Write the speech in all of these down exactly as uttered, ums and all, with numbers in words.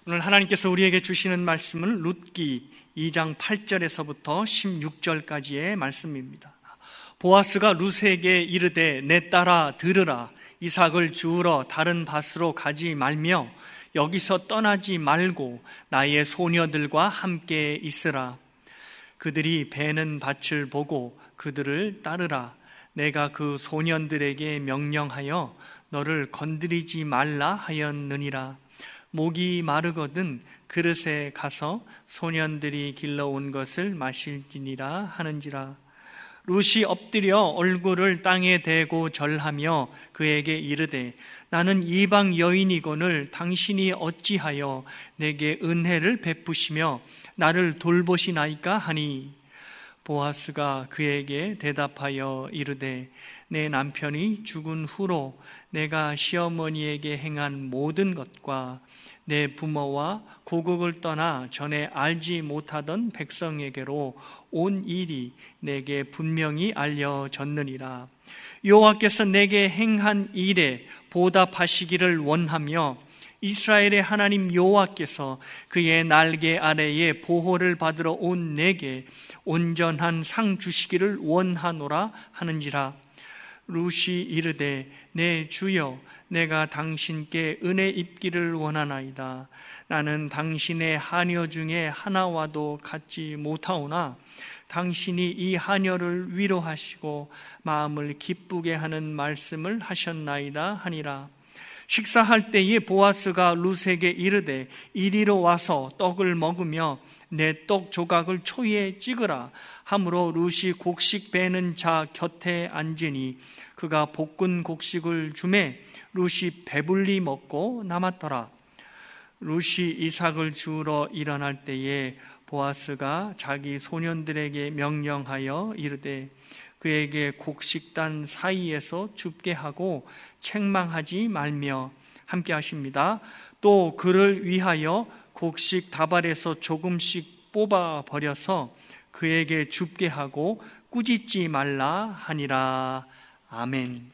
오늘 하나님께서 우리에게 주시는 말씀은 룻기 이 장 팔 절에서부터 십육 절까지의 말씀입니다. 보아스가 룻에게 이르되 내 딸아 들으라. 이삭을 주우러 다른 밭으로 가지 말며 여기서 떠나지 말고 나의 소녀들과 함께 있으라. 그들이 베는 밭을 보고 그들을 따르라. 내가 그 소년들에게 명령하여 너를 건드리지 말라 하였느니라. 목이 마르거든 그릇에 가서 소년들이 길러온 것을 마실지니라 하는지라. 룻이 엎드려 얼굴을 땅에 대고 절하며 그에게 이르되 나는 이방 여인이거늘 당신이 어찌하여 내게 은혜를 베푸시며 나를 돌보시나이까 하니, 보아스가 그에게 대답하여 이르되 내 남편이 죽은 후로 내가 시어머니에게 행한 모든 것과 내 부모와 고국을 떠나 전에 알지 못하던 백성에게로 온 일이 내게 분명히 알려졌느니라. 여호와께서 내게 행한 일에 보답하시기를 원하며 이스라엘의 하나님 여호와께서 그의 날개 아래에 보호를 받으러 온 내게 온전한 상 주시기를 원하노라 하는지라. 룻이 이르되 내 주여 내가 당신께 은혜 입기를 원하나이다. 나는 당신의 하녀 중에 하나와도 같지 못하오나 당신이 이 하녀를 위로하시고 마음을 기쁘게 하는 말씀을 하셨나이다 하니라. 식사할 때에 보아스가 룻에게 이르되 이리로 와서 떡을 먹으며 내 떡 조각을 초위에 찍으라 하므로 룻이 곡식 베는 자 곁에 앉으니 그가 볶은 곡식을 주매 룻이 배불리 먹고 남았더라. 룻이 이삭을 주우러 일어날 때에 보아스가 자기 소년들에게 명령하여 이르되 그에게 곡식단 사이에서 줍게 하고 책망하지 말며 함께 하십니다. 또 그를 위하여 곡식 다발에서 조금씩 뽑아 버려서 그에게 줍게 하고 꾸짖지 말라 하니라. 아멘.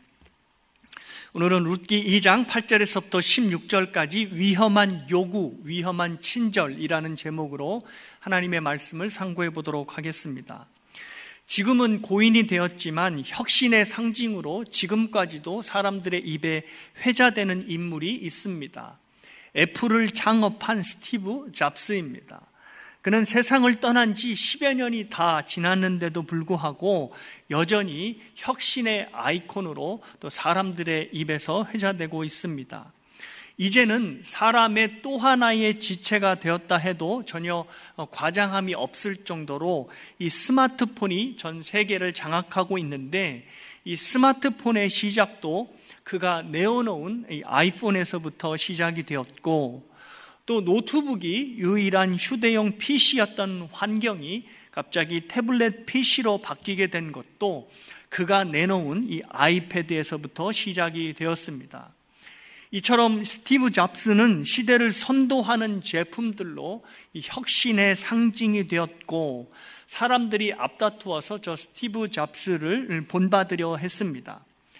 오늘은 룻기 이 장 팔 절에서부터 십육 절까지 위험한 요구, 위험한 친절이라는 제목으로 하나님의 말씀을 상고해 보도록 하겠습니다. 지금은 고인이 되었지만 혁신의 상징으로 지금까지도 사람들의 입에 회자되는 인물이 있습니다. 애플을 창업한 스티브 잡스입니다. 그는 세상을 떠난 지 십여 년이 다 지났는데도 불구하고 여전히 혁신의 아이콘으로 또 사람들의 입에서 회자되고 있습니다. 이제는 사람의 또 하나의 지체가 되었다 해도 전혀 과장함이 없을 정도로 이 스마트폰이 전 세계를 장악하고 있는데, 이 스마트폰의 시작도 그가 내어놓은 이 아이폰에서부터 시작이 되었고, 또 노트북이 유일한 휴대용 피시였던 환경이 갑자기 태블릿 피시로 바뀌게 된 것도 그가 내놓은 이 아이패드에서부터 시작이 되었습니다. 이처럼 스티브 잡스는 시대를 선도하는 제품들로 이 혁신의 상징이 되었고, 사람들이 앞다투어서 저 스티브 잡스를 본받으려 했습니다.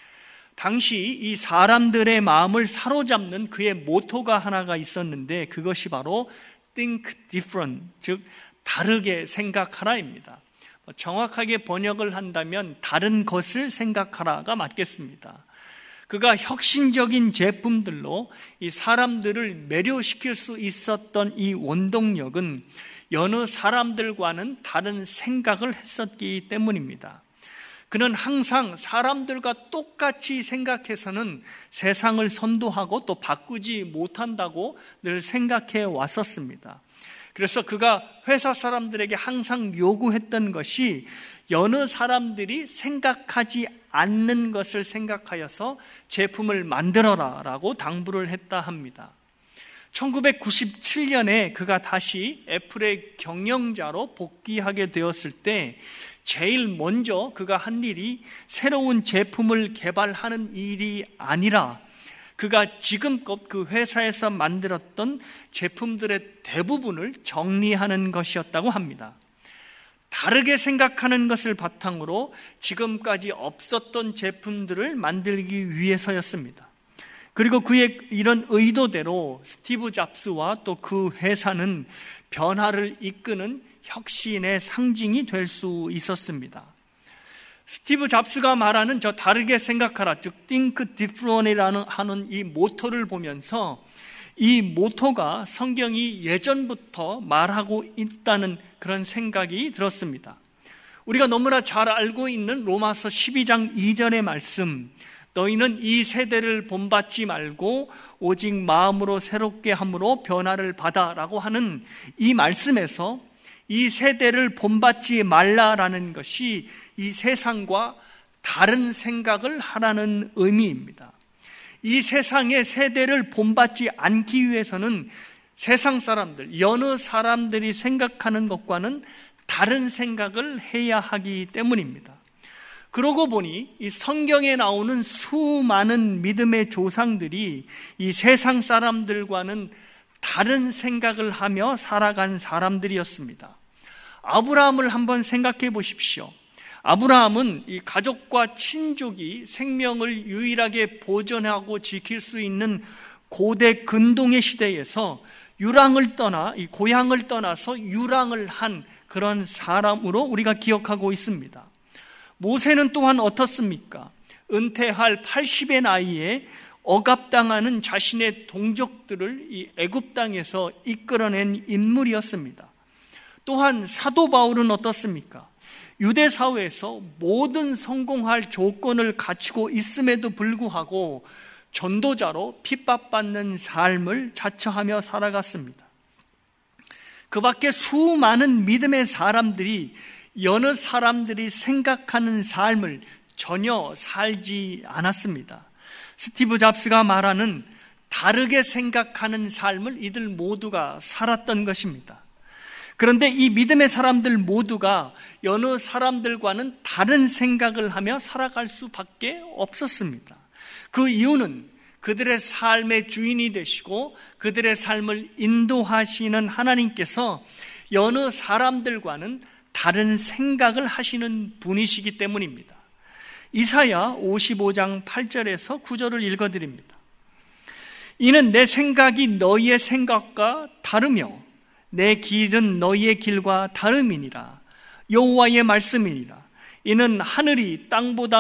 당시 이 사람들의 마음을 사로잡는 그의 모토가 하나가 있었는데 그것이 바로 Think Different, 즉 다르게 생각하라입니다. 정확하게 번역을 한다면 다른 것을 생각하라가 맞겠습니다. 그가 혁신적인 제품들로 이 사람들을 매료시킬 수 있었던 이 원동력은 여느 사람들과는 다른 생각을 했었기 때문입니다. 그는 항상 사람들과 똑같이 생각해서는 세상을 선도하고 또 바꾸지 못한다고 늘 생각해 왔었습니다. 그래서 그가 회사 사람들에게 항상 요구했던 것이 여느 사람들이 생각하지 않는 것을 생각하여서 제품을 만들어라 라고 당부를 했다 합니다. 천구백구십칠 년에 그가 다시 애플의 경영자로 복귀하게 되었을 때 제일 먼저 그가 한 일이 새로운 제품을 개발하는 일이 아니라 그가 지금껏 그 회사에서 만들었던 제품들의 대부분을 정리하는 것이었다고 합니다. 다르게 생각하는 것을 바탕으로 지금까지 없었던 제품들을 만들기 위해서였습니다. 그리고 그의 이런 의도대로 스티브 잡스와 또 그 회사는 변화를 이끄는 혁신의 상징이 될 수 있었습니다. 스티브 잡스가 말하는 저 다르게 생각하라, 즉 Think Different이라는 하는 이 모토를 보면서 이 모토가 성경이 예전부터 말하고 있다는 그런 생각이 들었습니다. 우리가 너무나 잘 알고 있는 로마서 십이 장 이 절의 말씀, 너희는 이 세대를 본받지 말고 오직 마음으로 새롭게 함으로 변화를 받아라고 하는 이 말씀에서 이 세대를 본받지 말라라는 것이 이 세상과 다른 생각을 하라는 의미입니다. 이 세상의 세대를 본받지 않기 위해서는 세상 사람들, 여느 사람들이 생각하는 것과는 다른 생각을 해야 하기 때문입니다. 그러고 보니 이 성경에 나오는 수많은 믿음의 조상들이 이 세상 사람들과는 다른 생각을 하며 살아간 사람들이었습니다. 아브라함을 한번 생각해 보십시오. 아브라함은 이 가족과 친족이 생명을 유일하게 보존하고 지킬 수 있는 고대 근동의 시대에서 유랑을 떠나, 이 고향을 떠나서 유랑을 한 그런 사람으로 우리가 기억하고 있습니다. 모세는 또한 어떻습니까? 은퇴할 팔십의 나이에 억압당하는 자신의 동족들을 이 애굽 땅에서 이끌어낸 인물이었습니다. 또한 사도 바울은 어떻습니까? 유대 사회에서 모든 성공할 조건을 갖추고 있음에도 불구하고 전도자로 핍박받는 삶을 자처하며 살아갔습니다. 그 밖에 수많은 믿음의 사람들이 여느 사람들이 생각하는 삶을 전혀 살지 않았습니다. 스티브 잡스가 말하는 다르게 생각하는 삶을 이들 모두가 살았던 것입니다. 그런데 이 믿음의 사람들 모두가 여느 사람들과는 다른 생각을 하며 살아갈 수밖에 없었습니다. 그 이유는 그들의 삶의 주인이 되시고 그들의 삶을 인도하시는 하나님께서 여느 사람들과는 다른 생각을 하시는 분이시기 때문입니다. 이사야 오십오 장 팔 절에서 구 절을 읽어드립니다. 이는 내 생각이 너희의 생각과 다르며 내 길은 너희의 길과 다름이니라. 여호와의 말씀이니라. 이는 하늘이 땅보다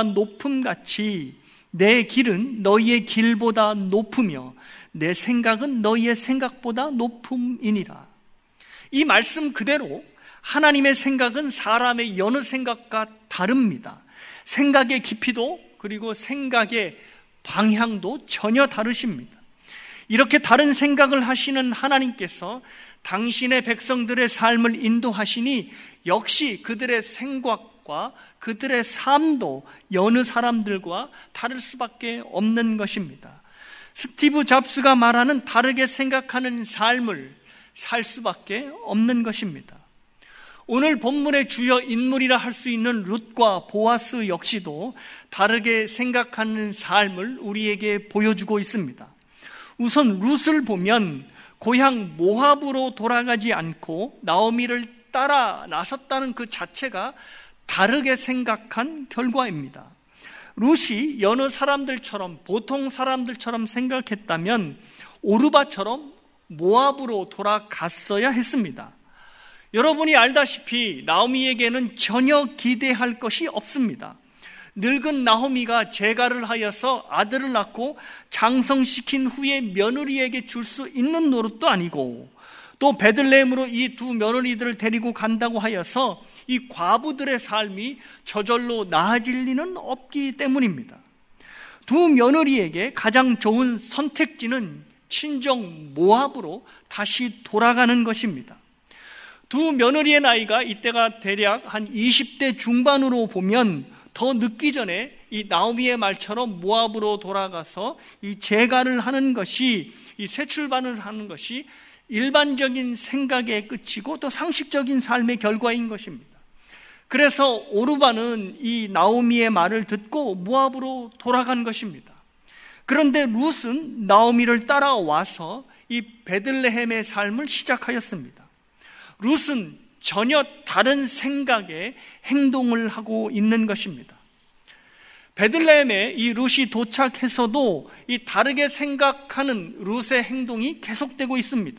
높음같이 내 길은 너희의 길보다 높으며 내 생각은 너희의 생각보다 높음이니라. 이 말씀 그대로 하나님의 생각은 사람의 여느 생각과 다릅니다. 생각의 깊이도 그리고 생각의 방향도 전혀 다르십니다. 이렇게 다른 생각을 하시는 하나님께서 당신의 백성들의 삶을 인도하시니 역시 그들의 생각과 그들의 삶도 여느 사람들과 다를 수밖에 없는 것입니다. 스티브 잡스가 말하는 다르게 생각하는 삶을 살 수밖에 없는 것입니다. 오늘 본문의 주요 인물이라 할 수 있는 룻과 보아스 역시도 다르게 생각하는 삶을 우리에게 보여주고 있습니다. 우선 룻을 보면 고향 모압으로 돌아가지 않고 나오미를 따라 나섰다는 그 자체가 다르게 생각한 결과입니다. 룻이 여느 사람들처럼 보통 사람들처럼 생각했다면 오르바처럼 모압으로 돌아갔어야 했습니다. 여러분이 알다시피 나오미에게는 전혀 기대할 것이 없습니다. 늙은 나오미가 재가를 하여서 아들을 낳고 장성시킨 후에 며느리에게 줄 수 있는 노릇도 아니고 또 베들레헴으로 이 두 며느리들을 데리고 간다고 하여서 이 과부들의 삶이 저절로 나아질 리는 없기 때문입니다. 두 며느리에게 가장 좋은 선택지는 친정 모압으로 다시 돌아가는 것입니다. 두 며느리의 나이가 이때가 대략 한 이십 대 중반으로 보면 더 늦기 전에 이 나오미의 말처럼 모압으로 돌아가서 이 재가를 하는 것이, 이 새 출발을 하는 것이 일반적인 생각의 끝이고 또 상식적인 삶의 결과인 것입니다. 그래서 오르바는 이 나오미의 말을 듣고 모압으로 돌아간 것입니다. 그런데 룻은 나오미를 따라와서 이 베들레헴의 삶을 시작하였습니다. 룻은 전혀 다른 생각의 행동을 하고 있는 것입니다. 베들레헴에 이 룻이 도착해서도 이 다르게 생각하는 룻의 행동이 계속되고 있습니다.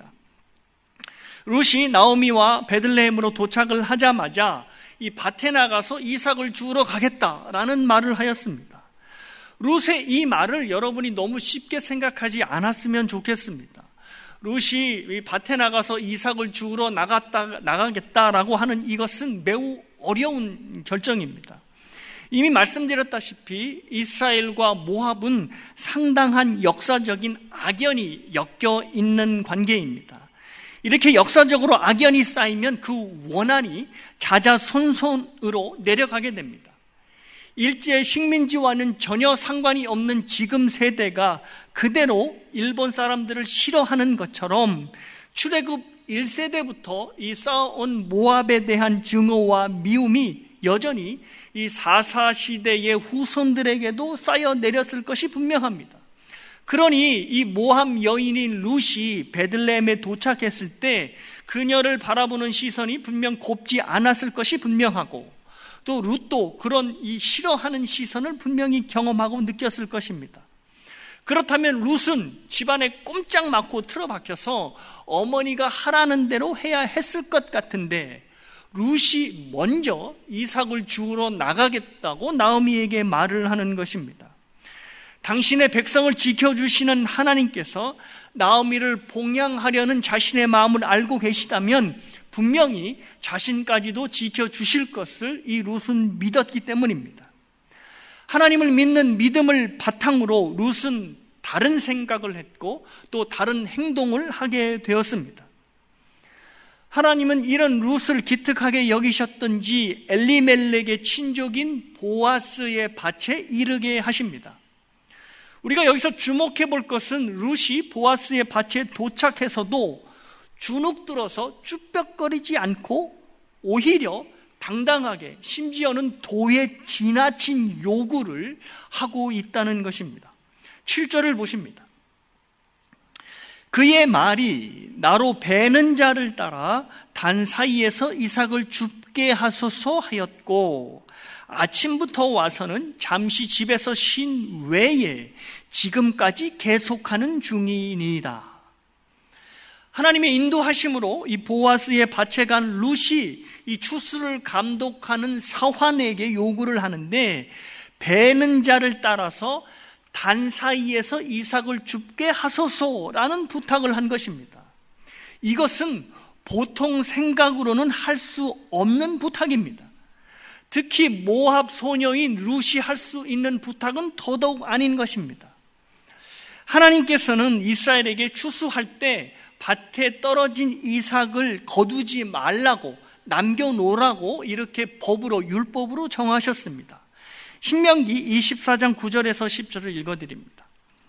룻이 나오미와 베들레헴으로 도착을 하자마자 이 밭에 나가서 이삭을 주우러 가겠다라는 말을 하였습니다. 룻의 이 말을 여러분이 너무 쉽게 생각하지 않았으면 좋겠습니다. 룻이 밭에 나가서 이삭을 주우러 나갔다, 나가겠다라고 하는 이것은 매우 어려운 결정입니다. 이미 말씀드렸다시피 이스라엘과 모압은 상당한 역사적인 악연이 엮여 있는 관계입니다. 이렇게 역사적으로 악연이 쌓이면 그 원한이 자자손손으로 내려가게 됩니다. 일제 식민지와는 전혀 상관이 없는 지금 세대가 그대로 일본 사람들을 싫어하는 것처럼 출애굽 일 세대부터 이 쌓아온 모압에 대한 증오와 미움이 여전히 이 사사 시대의 후손들에게도 쌓여 내렸을 것이 분명합니다. 그러니 이 모압 여인인 룻이 베들레헴에 도착했을 때 그녀를 바라보는 시선이 분명 곱지 않았을 것이 분명하고, 또 룻도 그런 이 싫어하는 시선을 분명히 경험하고 느꼈을 것입니다. 그렇다면 룻은 집안에 꼼짝 않고 틀어박혀서 어머니가 하라는 대로 해야 했을 것 같은데, 룻이 먼저 이삭을 주우러 나가겠다고 나오미에게 말을 하는 것입니다. 당신의 백성을 지켜주시는 하나님께서 나오미를 봉양하려는 자신의 마음을 알고 계시다면 분명히 자신까지도 지켜주실 것을 이 룻은 믿었기 때문입니다. 하나님을 믿는 믿음을 바탕으로 룻은 다른 생각을 했고 또 다른 행동을 하게 되었습니다. 하나님은 이런 룻을 기특하게 여기셨던지 엘리멜렉의 친족인 보아스의 밭에 이르게 하십니다. 우리가 여기서 주목해 볼 것은 룻이 보아스의 밭에 도착해서도 주눅들어서 쭈뼛거리지 않고 오히려 당당하게, 심지어는 도에 지나친 요구를 하고 있다는 것입니다. 칠 절을 보십니다. 그의 말이 나로 베는 자를 따라 단 사이에서 이삭을 줍게 하소서 하였고, 아침부터 와서는 잠시 집에서 쉰 외에 지금까지 계속하는 중이니이다. 하나님의 인도하심으로 이 보아스의 밭에 간 룻이 이 추수를 감독하는 사환에게 요구를 하는데, 베는 자를 따라서 단 사이에서 이삭을 줍게 하소서라는 부탁을 한 것입니다. 이것은 보통 생각으로는 할 수 없는 부탁입니다. 특히 모압 소녀인 룻이 할 수 있는 부탁은 더더욱 아닌 것입니다. 하나님께서는 이스라엘에게 추수할 때 밭에 떨어진 이삭을 거두지 말라고, 남겨놓으라고 이렇게 법으로, 율법으로 정하셨습니다. 신명기 이십사 장 구 절에서 십 절을 읽어드립니다.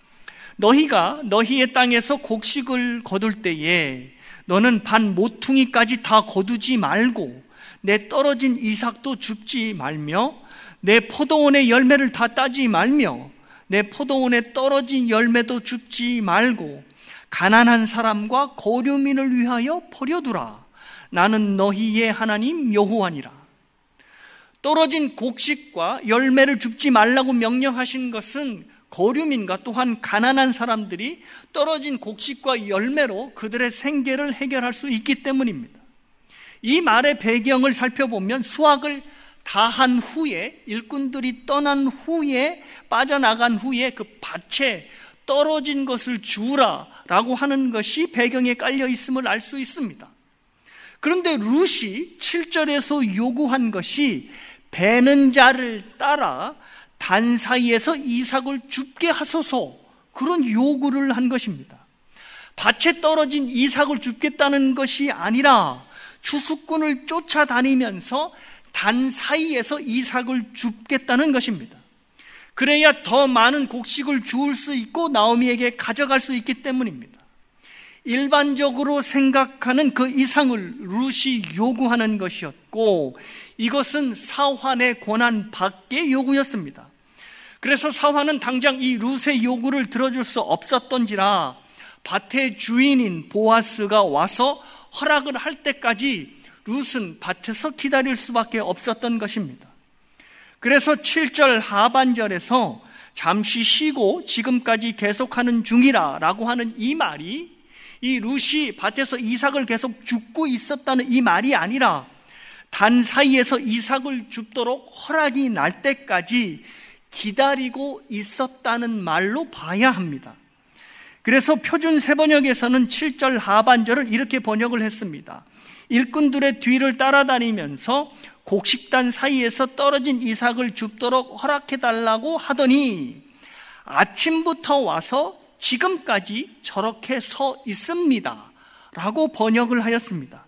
너희가 너희의 땅에서 곡식을 거둘 때에 너는 반 모퉁이까지 다 거두지 말고 내 떨어진 이삭도 줍지 말며 내 포도원의 열매를 다 따지 말며 내 포도원에 떨어진 열매도 줍지 말고 가난한 사람과 거류민을 위하여 버려두라. 나는 너희의 하나님 여호와니라. 떨어진 곡식과 열매를 줍지 말라고 명령하신 것은 거류민과 또한 가난한 사람들이 떨어진 곡식과 열매로 그들의 생계를 해결할 수 있기 때문입니다. 이 말의 배경을 살펴보면 수확을 다한 후에, 일꾼들이 떠난 후에, 빠져나간 후에 그 밭에 떨어진 것을 주우라라고 하는 것이 배경에 깔려 있음을 알 수 있습니다. 그런데 룻이 칠 절에서 요구한 것이 베는 자를 따라 단 사이에서 이삭을 줍게 하소서, 그런 요구를 한 것입니다. 밭에 떨어진 이삭을 줍겠다는 것이 아니라 추수꾼을 쫓아다니면서 단 사이에서 이삭을 줍겠다는 것입니다. 그래야 더 많은 곡식을 주울 수 있고 나오미에게 가져갈 수 있기 때문입니다. 일반적으로 생각하는 그 이상을 룻이 요구하는 것이었고, 이것은 사환의 권한 밖의 요구였습니다. 그래서 사환은 당장 이 룻의 요구를 들어줄 수 없었던지라 밭의 주인인 보아스가 와서 허락을 할 때까지 룻은 밭에서 기다릴 수밖에 없었던 것입니다. 그래서 칠 절 하반절에서 잠시 쉬고 지금까지 계속하는 중이라 라고 하는 이 말이 이 룻이 밭에서 이삭을 계속 줍고 있었다는 이 말이 아니라 단 사이에서 이삭을 줍도록 허락이 날 때까지 기다리고 있었다는 말로 봐야 합니다. 그래서 표준 세번역에서는 칠 절 하반절을 이렇게 번역을 했습니다. 일꾼들의 뒤를 따라다니면서 곡식단 사이에서 떨어진 이삭을 줍도록 허락해달라고 하더니 아침부터 와서 지금까지 저렇게 서 있습니다 라고 번역을 하였습니다.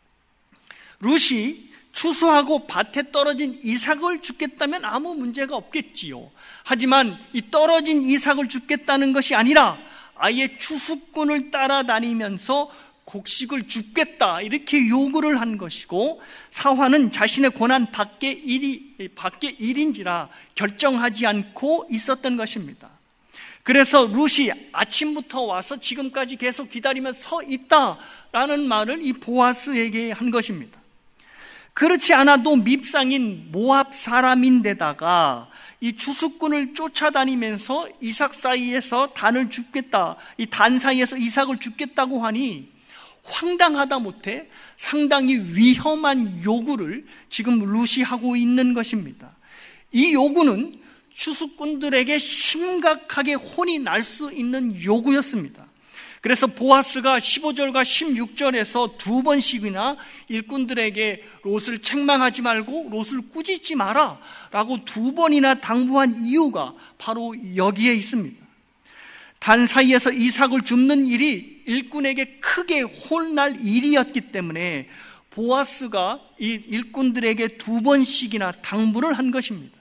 룻이 추수하고 밭에 떨어진 이삭을 줍겠다면 아무 문제가 없겠지요. 하지만 이 떨어진 이삭을 줍겠다는 것이 아니라 아예 추수꾼을 따라다니면서 곡식을 줍겠다 이렇게 요구를 한 것이고, 사화는 자신의 고난 밖의 일이 밖의 일인지라 결정하지 않고 있었던 것입니다. 그래서 룻이 아침부터 와서 지금까지 계속 기다리며 서 있다라는 말을 이 보아스에게 한 것입니다. 그렇지 않아도 밉상인 모압 사람인데다가 이 추수꾼을 쫓아다니면서 이삭 사이에서 단을 줍겠다, 이 단 사이에서 이삭을 줍겠다고 하니 황당하다 못해 상당히 위험한 요구를 지금 룻이 하고 있는 것입니다. 이 요구는 추수꾼들에게 심각하게 혼이 날 수 있는 요구였습니다. 그래서 보아스가 십오 절과 십육 절에서 두 번씩이나 일꾼들에게 롯을 책망하지 말고 롯을 꾸짖지 마라 라고 두 번이나 당부한 이유가 바로 여기에 있습니다. 단 사이에서 이삭을 줍는 일이 일꾼에게 크게 혼날 일이었기 때문에 보아스가 이 일꾼들에게 두 번씩이나 당부를 한 것입니다.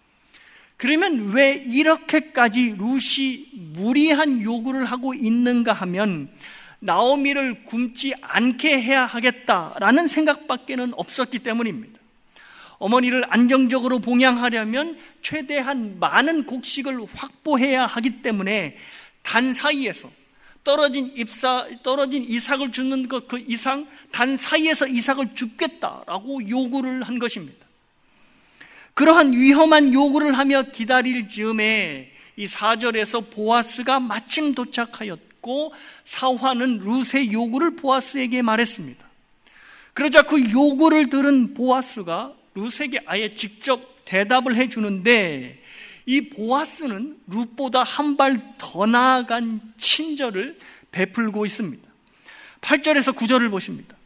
그러면 왜 이렇게까지 룻이 무리한 요구를 하고 있는가 하면 나오미를 굶지 않게 해야 하겠다라는 생각밖에는 없었기 때문입니다. 어머니를 안정적으로 봉양하려면 최대한 많은 곡식을 확보해야 하기 때문에 단 사이에서 떨어진 잎사, 떨어진 이삭을 줍는 것 그 이상 단 사이에서 이삭을 줍겠다라고 요구를 한 것입니다. 그러한 위험한 요구를 하며 기다릴 즈음에 이 사 절에서 보아스가 마침 도착하였고 사화는 룻의 요구를 보아스에게 말했습니다. 그러자 그 요구를 들은 보아스가 룻에게 아예 직접 대답을 해주는데 이 보아스는 룻보다 한 발 더 나아간 친절을 베풀고 있습니다. 팔 절에서 구 절을 보십니다.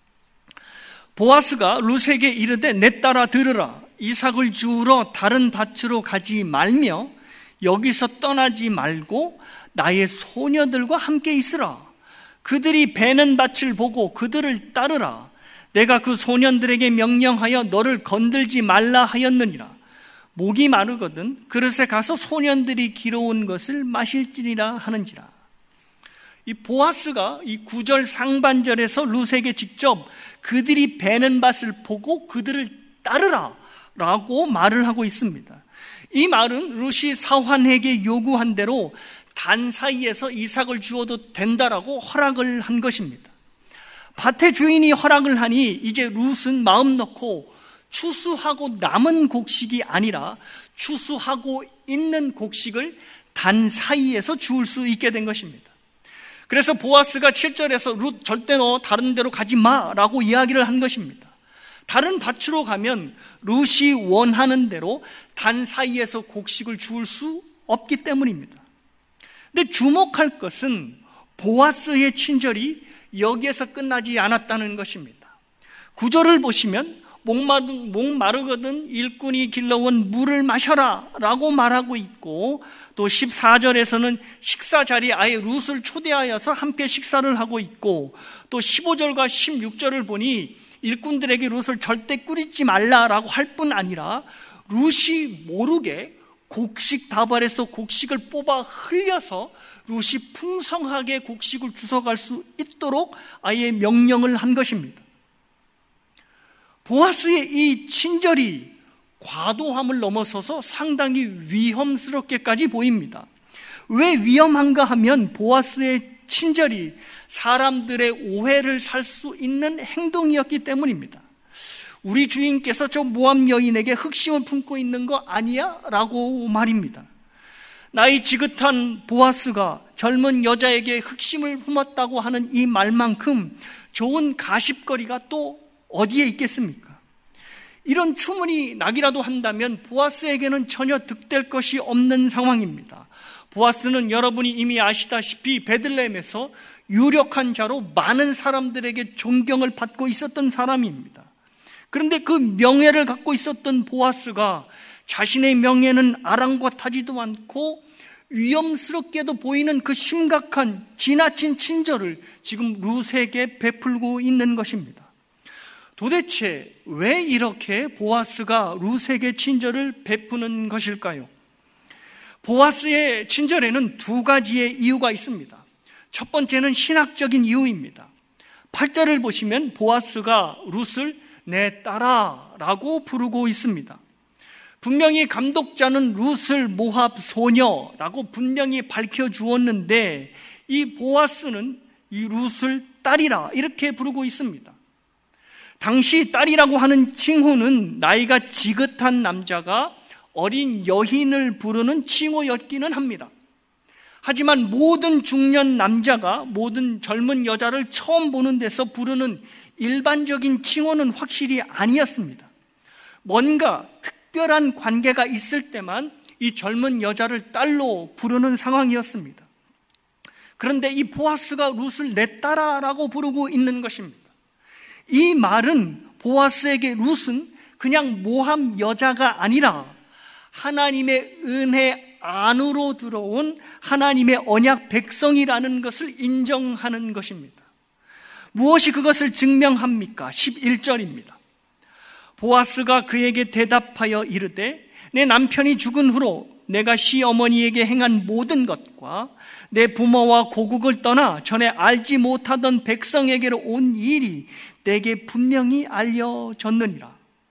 보아스가 룻에게 이르되 내 딸아 들으라. 이삭을 주우러 다른 밭으로 가지 말며 여기서 떠나지 말고 나의 소녀들과 함께 있으라. 그들이 베는 밭을 보고 그들을 따르라. 내가 그 소년들에게 명령하여 너를 건들지 말라 하였느니라. 목이 마르거든 그릇에 가서 소년들이 길어온 것을 마실지니라 하는지라. 이 보아스가 이 구 절 상반절에서 룻에게 직접 그들이 베는 밭을 보고 그들을 따르라 라고 말을 하고 있습니다. 이 말은 룻이 사환에게 요구한 대로 단 사이에서 이삭을 주어도 된다라고 허락을 한 것입니다. 밭의 주인이 허락을 하니 이제 룻은 마음 놓고 추수하고 남은 곡식이 아니라 추수하고 있는 곡식을 단 사이에서 주울 수 있게 된 것입니다. 그래서 보아스가 칠 절에서 룻 절대 너 다른 데로 가지 마라고 이야기를 한 것입니다. 다른 밭으로 가면 룻이 원하는 대로 단 사이에서 곡식을 주울 수 없기 때문입니다. 근데 주목할 것은 보아스의 친절이 여기에서 끝나지 않았다는 것입니다. 구 절을 보시면 목마르거든 일꾼이 길러온 물을 마셔라 라고 말하고 있고, 또 십사 절에서는 식사 자리에 아예 룻을 초대하여서 함께 식사를 하고 있고, 또 십오 절과 십육 절을 보니 일꾼들에게 룻을 절대 꾸짖지 말라라고 할 뿐 아니라 룻이 모르게 곡식 다발에서 곡식을 뽑아 흘려서 룻이 풍성하게 곡식을 주워갈 수 있도록 아예 명령을 한 것입니다. 보아스의 이 친절이 과도함을 넘어서서 상당히 위험스럽게까지 보입니다. 왜 위험한가 하면 보아스의 친절이 사람들의 오해를 살 수 있는 행동이었기 때문입니다. 우리 주인께서 저 모압 여인에게 흑심을 품고 있는 거 아니야? 라고 말입니다. 나이 지긋한 보아스가 젊은 여자에게 흑심을 품었다고 하는 이 말만큼 좋은 가십거리가 또 어디에 있겠습니까? 이런 추문이 나기라도 한다면 보아스에게는 전혀 득될 것이 없는 상황입니다. 보아스는 여러분이 이미 아시다시피 베들레헴에서 유력한 자로 많은 사람들에게 존경을 받고 있었던 사람입니다. 그런데 그 명예를 갖고 있었던 보아스가 자신의 명예는 아랑곳하지도 않고 위험스럽게도 보이는 그 심각한 지나친 친절을 지금 룻에게 베풀고 있는 것입니다. 도대체 왜 이렇게 보아스가 룻에게 친절을 베푸는 것일까요? 보아스의 친절에는 두 가지의 이유가 있습니다. 첫 번째는 신학적인 이유입니다. 팔 절을 보시면 보아스가 룻을 내 딸아라고 부르고 있습니다. 분명히 감독자는 룻을 모압 소녀라고 분명히 밝혀주었는데 이 보아스는 이 룻을 딸이라 이렇게 부르고 있습니다. 당시 딸이라고 하는 칭호는 나이가 지긋한 남자가 어린 여인을 부르는 칭호였기는 합니다. 하지만 모든 중년 남자가 모든 젊은 여자를 처음 보는 데서 부르는 일반적인 칭호는 확실히 아니었습니다. 뭔가 특별한 관계가 있을 때만 이 젊은 여자를 딸로 부르는 상황이었습니다. 그런데 이 보아스가 룻을 내 딸아라고 부르고 있는 것입니다. 이 말은 보아스에게 룻은 그냥 모함 여자가 아니라 하나님의 은혜 안으로 들어온 하나님의 언약 백성이라는 것을 인정하는 것입니다. 무엇이 그것을 증명합니까? 십일 절입니다. 보아스가 그에게 대답하여 이르되 내 남편이 죽은 후로 내가 시어머니에게 행한 모든 것과 내 부모와 고국을 떠나 전에 알지 못하던 백성에게로 온 일이 내게 분명히 알려졌느니라.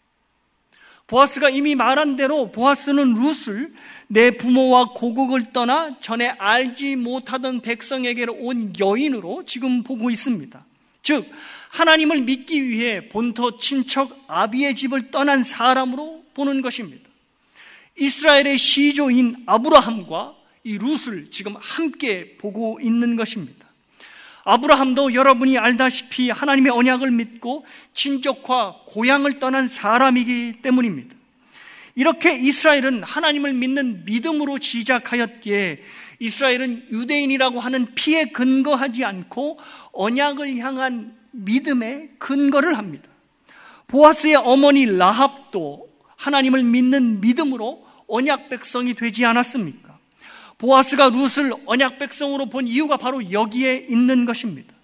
보아스가 이미 말한 대로 보아스는 룻을 내 부모와 고국을 떠나 전에 알지 못하던 백성에게로 온 여인으로 지금 보고 있습니다. 즉 하나님을 믿기 위해 본토 친척 아비의 집을 떠난 사람으로 보는 것입니다. 이스라엘의 시조인 아브라함과 이 룻을 지금 함께 보고 있는 것입니다. 아브라함도 여러분이 알다시피 하나님의 언약을 믿고 친족과 고향을 떠난 사람이기 때문입니다. 이렇게 이스라엘은 하나님을 믿는 믿음으로 시작하였기에 이스라엘은 유대인이라고 하는 피에 근거하지 않고 언약을 향한 믿음에 근거를 합니다. 보아스의 어머니 라합도 하나님을 믿는 믿음으로 언약 백성이 되지 않았습니까? 보아스가 룻을 언약 백성으로 본 이유가 바로 여기에 있는 것입니다.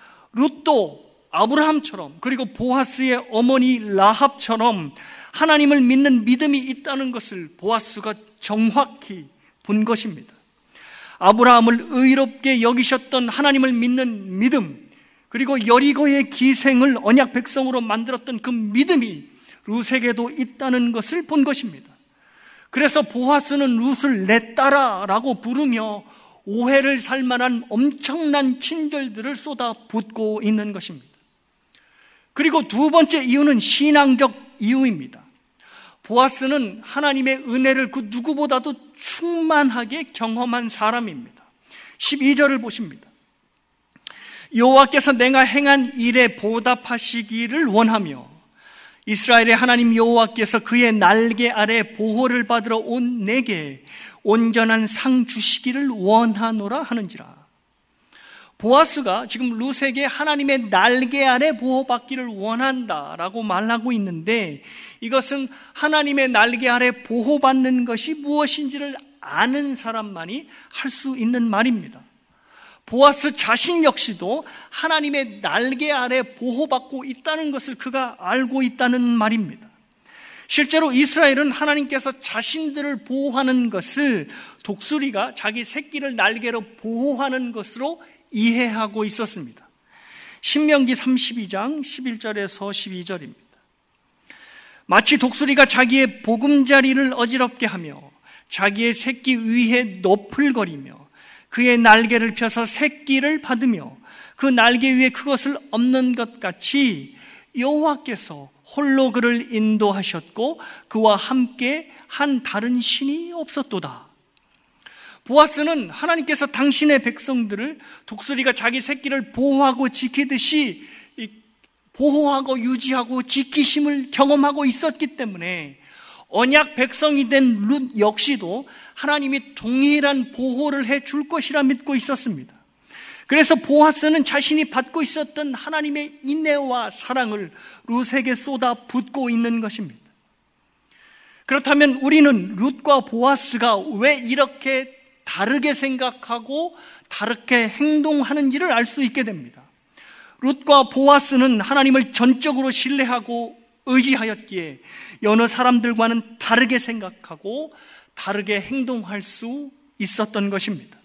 룻도 아브라함처럼 그리고 보아스의 어머니 라합처럼 하나님을 믿는 믿음이 있다는 것을 보아스가 정확히 본 것입니다. 아브라함을 의롭게 여기셨던 하나님을 믿는 믿음, 그리고 여리고의 기생을 언약 백성으로 만들었던 그 믿음이 룻에게도 있다는 것을 본 것입니다. 그래서 보아스는 룻을 내 딸아라고 부르며 오해를 살 만한 엄청난 친절들을 쏟아붓고 있는 것입니다. 그리고 두 번째 이유는 신앙적 이유입니다. 보아스는 하나님의 은혜를 그 누구보다도 충만하게 경험한 사람입니다. 십이 절을 보십니다. 여호와께서 내가 행한 일에 보답하시기를 원하며 이스라엘의 하나님 여호와께서 그의 날개 아래 보호를 받으러 온 내게 온전한 상 주시기를 원하노라 하는지라. 보아스가 지금 룻에게 하나님의 날개 아래 보호받기를 원한다라고 말하고 있는데, 이것은 하나님의 날개 아래 보호받는 것이 무엇인지를 아는 사람만이 할 수 있는 말입니다. 보아스 자신 역시도 하나님의 날개 아래 보호받고 있다는 것을 그가 알고 있다는 말입니다. 실제로 이스라엘은 하나님께서 자신들을 보호하는 것을 독수리가 자기 새끼를 날개로 보호하는 것으로 이해하고 있었습니다. 신명기 삼십이 장 십일 절에서 십이 절입니다. 마치 독수리가 자기의 보금자리를 어지럽게 하며 자기의 새끼 위에 너풀거리며 그의 날개를 펴서 새끼를 받으며 그 날개 위에 그것을 엎는 것 같이 여호와께서 홀로 그를 인도하셨고 그와 함께 한 다른 신이 없었도다. 보아스는 하나님께서 당신의 백성들을 독수리가 자기 새끼를 보호하고 지키듯이 보호하고 유지하고 지키심을 경험하고 있었기 때문에 언약 백성이 된 룻 역시도 하나님이 동일한 보호를 해줄 것이라 믿고 있었습니다. 그래서 보아스는 자신이 받고 있었던 하나님의 인애와 사랑을 룻에게 쏟아붓고 있는 것입니다. 그렇다면 우리는 룻과 보아스가 왜 이렇게 다르게 생각하고 다르게 행동하는지를 알 수 있게 됩니다. 룻과 보아스는 하나님을 전적으로 신뢰하고 의지하였기에 여느 사람들과는 다르게 생각하고 다르게 행동할 수 있었던 것입니다.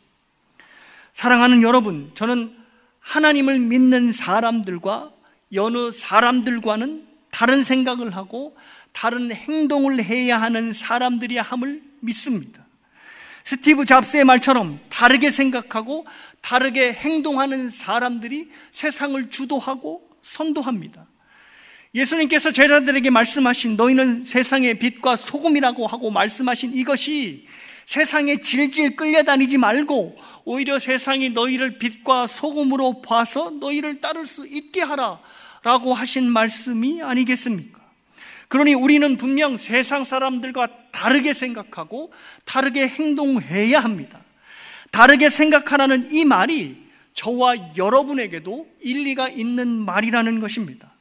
사랑하는 여러분, 저는 하나님을 믿는 사람들과 여느 사람들과는 다른 생각을 하고 다른 행동을 해야 하는 사람들이야 함을 믿습니다. 스티브 잡스의 말처럼 다르게 생각하고 다르게 행동하는 사람들이 세상을 주도하고 선도합니다. 예수님께서 제자들에게 말씀하신 너희는 세상의 빛과 소금이라고 하고 말씀하신 이것이 세상에 질질 끌려다니지 말고 오히려 세상이 너희를 빛과 소금으로 봐서 너희를 따를 수 있게 하라 라고 하신 말씀이 아니겠습니까? 그러니 우리는 분명 세상 사람들과 다르게 생각하고 다르게 행동해야 합니다. 다르게 생각하라는 이 말이 저와 여러분에게도 일리가 있는 말이라는 것입니다.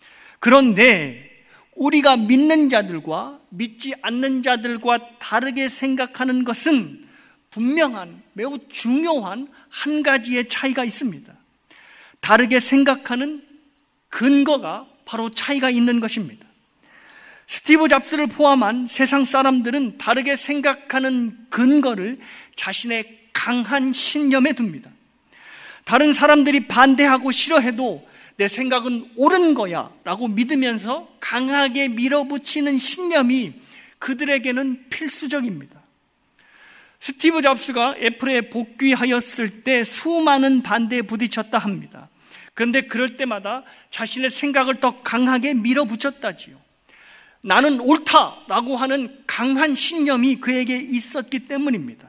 그런데 우리가 믿는 자들과 믿지 않는 자들과 다르게 생각하는 것은 분명한 매우 중요한 한 가지의 차이가 있습니다. 다르게 생각하는 근거가 바로 차이가 있는 것입니다. 스티브 잡스를 포함한 세상 사람들은 다르게 생각하는 근거를 자신의 강한 신념에 둡니다. 다른 사람들이 반대하고 싫어해도 내 생각은 옳은 거야 라고 믿으면서 강하게 밀어붙이는 신념이 그들에게는 필수적입니다. 스티브 잡스가 애플에 복귀하였을 때 수많은 반대에 부딪혔다 합니다. 그런데 그럴 때마다 자신의 생각을 더 강하게 밀어붙였다지요. 나는 옳다라고 하는 강한 신념이 그에게 있었기 때문입니다.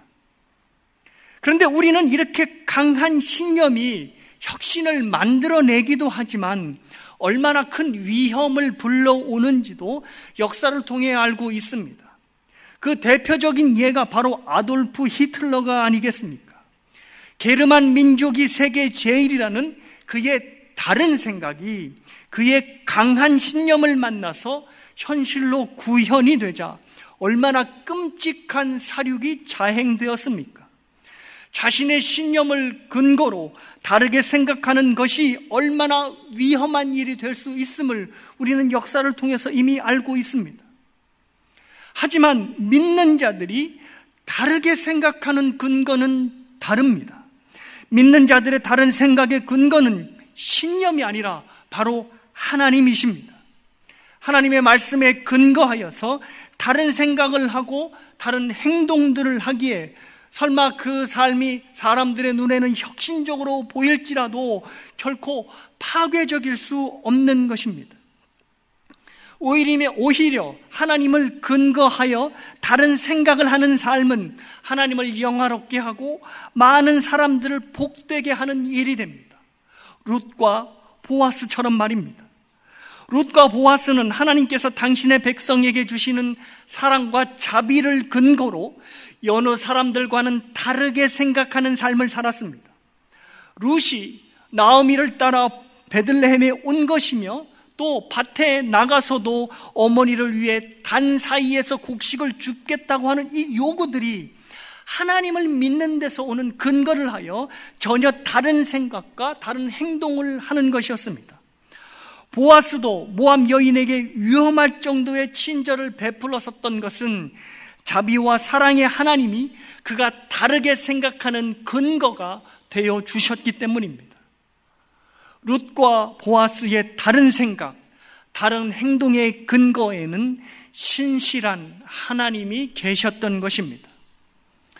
그런데 우리는 이렇게 강한 신념이 혁신을 만들어내기도 하지만 얼마나 큰 위험을 불러오는지도 역사를 통해 알고 있습니다. 그 대표적인 예가 바로 아돌프 히틀러가 아니겠습니까? 게르만 민족이 세계 제일이라는 그의 다른 생각이 그의 강한 신념을 만나서 현실로 구현이 되자 얼마나 끔찍한 사륙이 자행되었습니까? 자신의 신념을 근거로 다르게 생각하는 것이 얼마나 위험한 일이 될 수 있음을 우리는 역사를 통해서 이미 알고 있습니다. 하지만 믿는 자들이 다르게 생각하는 근거는 다릅니다. 믿는 자들의 다른 생각의 근거는 신념이 아니라 바로 하나님이십니다. 하나님의 말씀에 근거하여서 다른 생각을 하고 다른 행동들을 하기에 설마 그 삶이 사람들의 눈에는 혁신적으로 보일지라도 결코 파괴적일 수 없는 것입니다. 오히려 하나님을 근거하여 다른 생각을 하는 삶은 하나님을 영화롭게 하고 많은 사람들을 복되게 하는 일이 됩니다. 룻과 보아스처럼 말입니다. 룻과 보아스는 하나님께서 당신의 백성에게 주시는 사랑과 자비를 근거로 여느 사람들과는 다르게 생각하는 삶을 살았습니다. 룻이 나오미를 따라 베들레헴에 온 것이며 또 밭에 나가서도 어머니를 위해 단 사이에서 곡식을 줍겠다고 하는 이 요구들이 하나님을 믿는 데서 오는 근거를 하여 전혀 다른 생각과 다른 행동을 하는 것이었습니다. 보아스도 모압 여인에게 위험할 정도의 친절을 베풀었었던 것은 자비와 사랑의 하나님이 그가 다르게 생각하는 근거가 되어 주셨기 때문입니다. 룻과 보아스의 다른 생각, 다른 행동의 근거에는 신실한 하나님이 계셨던 것입니다.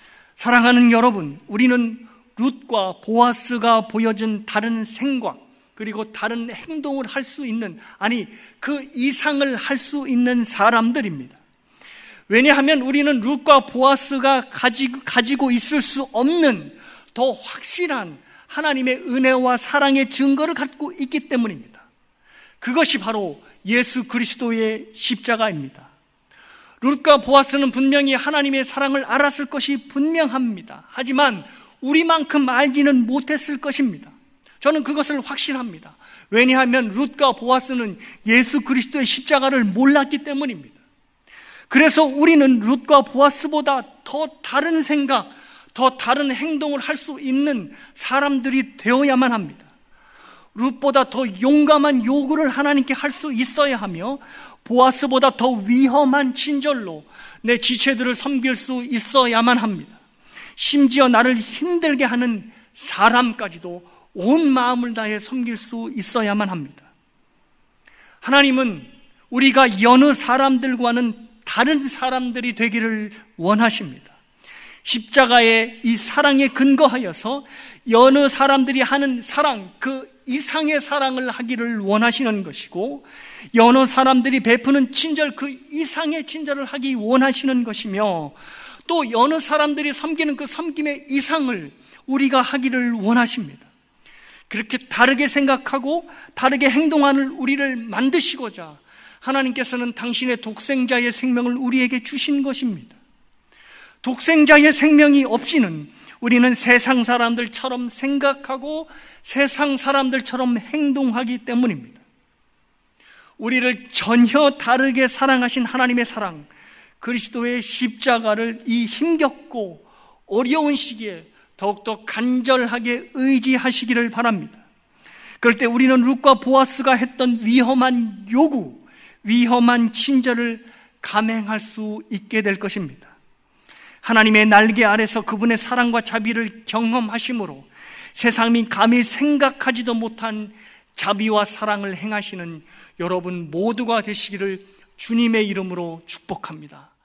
사랑하는 여러분, 우리는 룻과 보아스가 보여준 다른 생각, 그리고 다른 행동을 할 수 있는, 아니 그 이상을 할 수 있는 사람들입니다. 왜냐하면 우리는 룻과 보아스가 가지고, 가지고 있을 수 없는 더 확실한 하나님의 은혜와 사랑의 증거를 갖고 있기 때문입니다. 그것이 바로 예수 그리스도의 십자가입니다. 룻과 보아스는 분명히 하나님의 사랑을 알았을 것이 분명합니다. 하지만 우리만큼 알지는 못했을 것입니다. 저는 그것을 확신합니다. 왜냐하면 룻과 보아스는 예수 그리스도의 십자가를 몰랐기 때문입니다. 그래서 우리는 룻과 보아스보다 더 다른 생각, 더 다른 행동을 할 수 있는 사람들이 되어야만 합니다. 룻보다 더 용감한 요구를 하나님께 할 수 있어야 하며, 보아스보다 더 위험한 친절로 내 지체들을 섬길 수 있어야만 합니다. 심지어 나를 힘들게 하는 사람까지도 온 마음을 다해 섬길 수 있어야만 합니다. 하나님은 우리가 여느 사람들과는 다른 사람들이 되기를 원하십니다. 십자가의 이 사랑에 근거하여서 여느 사람들이 하는 사랑, 그 이상의 사랑을 하기를 원하시는 것이고, 여느 사람들이 베푸는 친절, 그 이상의 친절을 하기 원하시는 것이며, 또 여느 사람들이 섬기는 그 섬김의 이상을 우리가 하기를 원하십니다. 그렇게 다르게 생각하고 다르게 행동하는 우리를 만드시고자 하나님께서는 당신의 독생자의 생명을 우리에게 주신 것입니다. 독생자의 생명이 없이는 우리는 세상 사람들처럼 생각하고 세상 사람들처럼 행동하기 때문입니다. 우리를 전혀 다르게 사랑하신 하나님의 사랑, 그리스도의 십자가를 이 힘겹고 어려운 시기에 더욱더 간절하게 의지하시기를 바랍니다. 그럴 때 우리는 룻과 보아스가 했던 위험한 요구, 위험한 친절을 감행할 수 있게 될 것입니다. 하나님의 날개 아래서 그분의 사랑과 자비를 경험하심으로 세상이 감히 생각하지도 못한 자비와 사랑을 행하시는 여러분 모두가 되시기를 주님의 이름으로 축복합니다.